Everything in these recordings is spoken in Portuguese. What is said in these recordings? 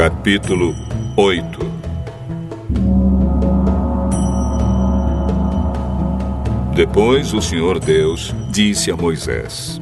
Capítulo 8. Depois o Senhor Deus disse a Moisés: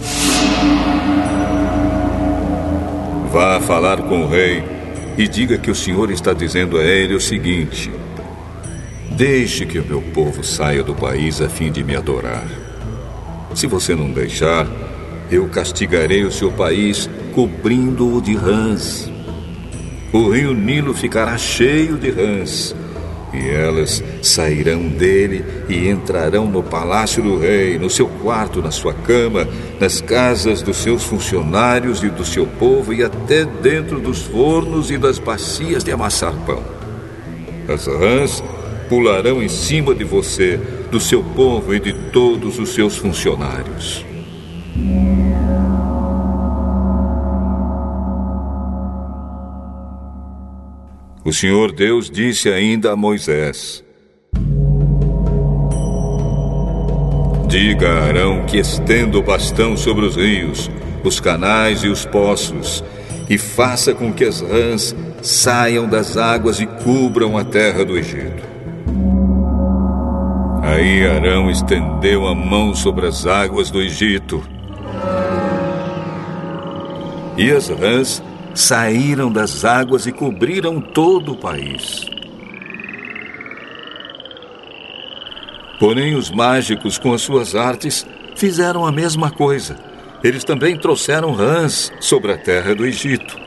Vá falar com o rei e diga que o Senhor está dizendo a ele o seguinte: Deixe que o meu povo saia do país a fim de me adorar. Se você não deixar, eu castigarei o seu país cobrindo-o de rãs. O rio Nilo ficará cheio de rãs, e elas sairão dele e entrarão no palácio do rei, no seu quarto, na sua cama, nas casas dos seus funcionários e do seu povo, e até dentro dos fornos e das bacias de amassar pão. As rãs pularão em cima de você, do seu povo e de todos os seus funcionários. O Senhor Deus disse ainda a Moisés: Diga a Arão que estenda o bastão sobre os rios, os canais e os poços, e faça com que as rãs saiam das águas e cubram a terra do Egito. Aí Arão estendeu a mão sobre as águas do Egito, e as rãs saíram das águas e cobriram todo o país. Porém, os mágicos, com as suas artes, fizeram a mesma coisa. Eles também trouxeram rãs sobre a terra do Egito.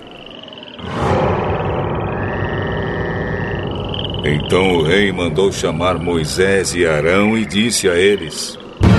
Então o rei mandou chamar Moisés e Arão e disse a eles: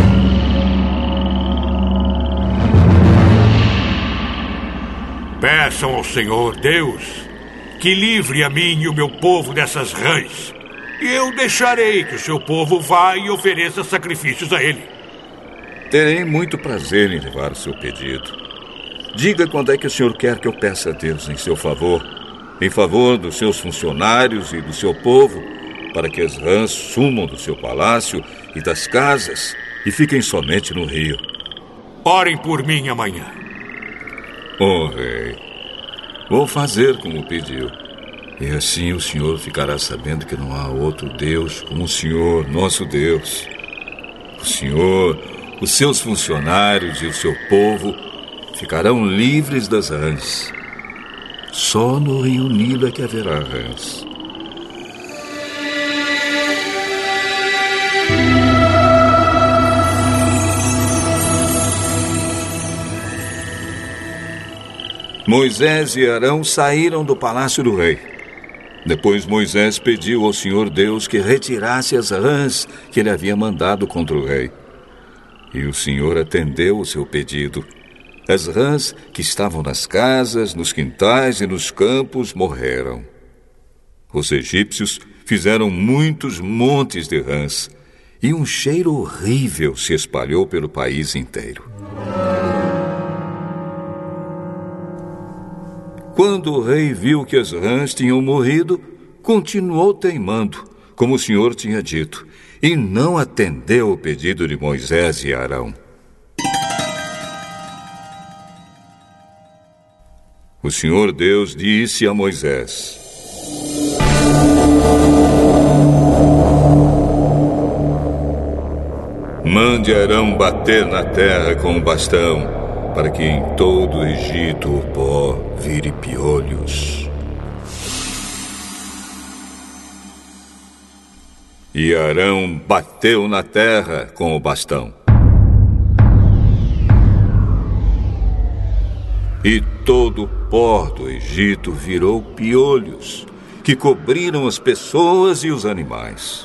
Peçam ao Senhor Deus que livre a mim e o meu povo dessas rãs, e eu deixarei que o seu povo vá e ofereça sacrifícios a ele. Terei muito prazer em levar o seu pedido. Diga quando é que o senhor quer que eu peça a Deus em seu favor, em favor dos seus funcionários e do seu povo, para que as rãs sumam do seu palácio e das casas e fiquem somente no rio. Orem por mim amanhã. Oh, rei, vou fazer como pediu. E assim o senhor ficará sabendo que não há outro Deus como o Senhor, nosso Deus. O senhor, os seus funcionários e o seu povo ficarão livres das rãs. Só no rio Nilo é que haverá rãs. Moisés e Arão saíram do palácio do rei. Depois Moisés pediu ao Senhor Deus que retirasse as rãs que ele havia mandado contra o rei. E o Senhor atendeu o seu pedido. As rãs que estavam nas casas, nos quintais e nos campos morreram. Os egípcios fizeram muitos montes de rãs, e um cheiro horrível se espalhou pelo país inteiro. Quando o rei viu que as rãs tinham morrido, continuou teimando, como o Senhor tinha dito, e não atendeu o pedido de Moisés e Arão. O Senhor Deus disse a Moisés: Mande Arão bater na terra com o bastão, para que em todo o Egito o pó vire piolhos. E Arão bateu na terra com o bastão. E todo o pó do Egito virou piolhos, que cobriram as pessoas e os animais.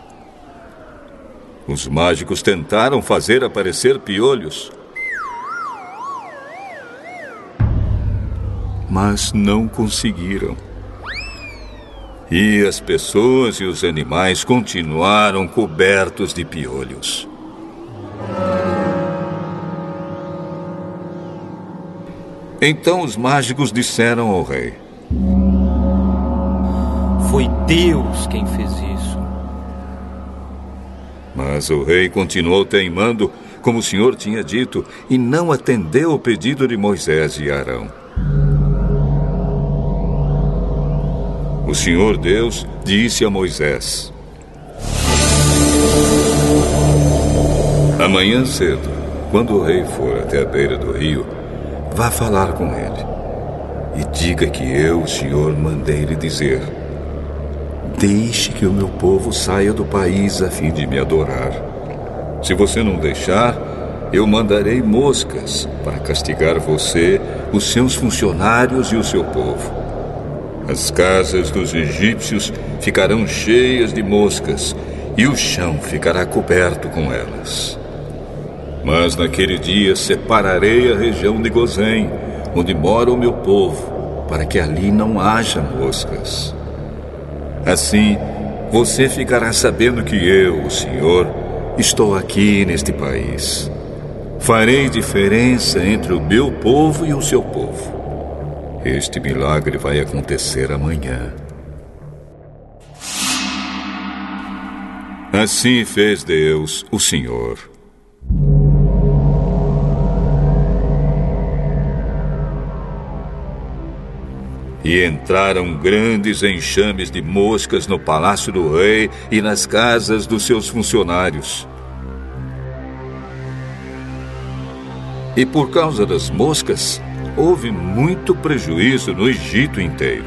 Os mágicos tentaram fazer aparecer piolhos, mas não conseguiram. E as pessoas e os animais continuaram cobertos de piolhos. Então os mágicos disseram ao rei: Foi Deus quem fez isso. Mas o rei continuou teimando, como o Senhor tinha dito, e não atendeu o pedido de Moisés e Arão. O Senhor Deus disse a Moisés: amanhã cedo, quando o rei for até a beira do rio, vá falar com ele e diga que eu, o Senhor, mandei lhe dizer: deixe que o meu povo saia do país a fim de me adorar. Se você não deixar, eu mandarei moscas para castigar você, os seus funcionários e o seu povo. As casas dos egípcios ficarão cheias de moscas e o chão ficará coberto com elas. Mas naquele dia separarei a região de Gozém, onde mora o meu povo, para que ali não haja moscas. Assim, você ficará sabendo que eu, o Senhor, estou aqui neste país. Farei diferença entre o meu povo e o seu povo. Este milagre vai acontecer amanhã. Assim fez Deus, o Senhor. E entraram grandes enxames de moscas no palácio do rei e nas casas dos seus funcionários. E por causa das moscas, houve muito prejuízo no Egito inteiro.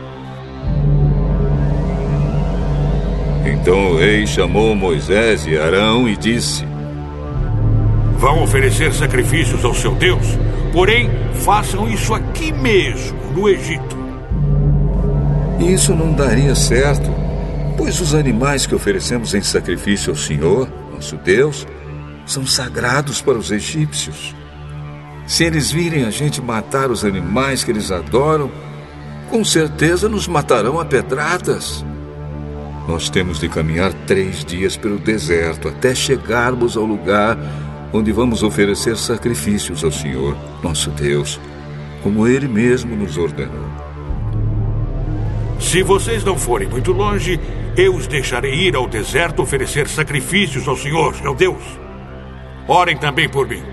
Então o rei chamou Moisés e Arão e disse: vão oferecer sacrifícios ao seu Deus, porém façam isso aqui mesmo, no Egito. Isso não daria certo, pois os animais que oferecemos em sacrifício ao Senhor, nosso Deus, são sagrados para os egípcios. Se eles virem a gente matar os animais que eles adoram, com certeza nos matarão a pedradas. Nós temos de caminhar 3 dias pelo deserto até chegarmos ao lugar onde vamos oferecer sacrifícios ao Senhor, nosso Deus, como Ele mesmo nos ordenou. Se vocês não forem muito longe, eu os deixarei ir ao deserto oferecer sacrifícios ao Senhor, meu Deus. Orem também por mim.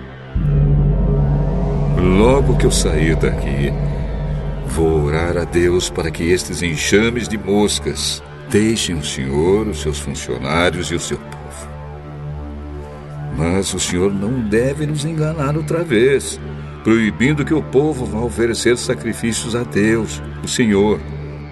Logo que eu sair daqui, vou orar a Deus para que estes enxames de moscas deixem o Senhor, os seus funcionários e o seu povo. Mas o Senhor não deve nos enganar outra vez, proibindo que o povo vá oferecer sacrifícios a Deus, o Senhor.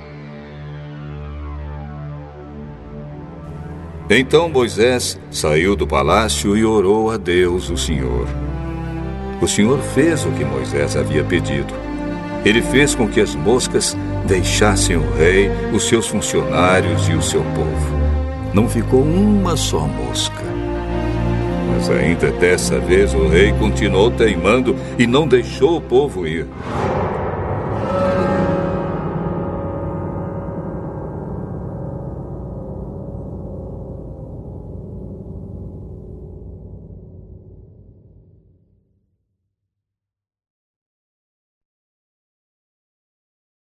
Então Moisés saiu do palácio e orou a Deus, o Senhor. O Senhor fez o que Moisés havia pedido. Ele fez com que as moscas deixassem o rei, os seus funcionários e o seu povo. Não ficou uma só mosca. Mas ainda dessa vez o rei continuou teimando e não deixou o povo ir.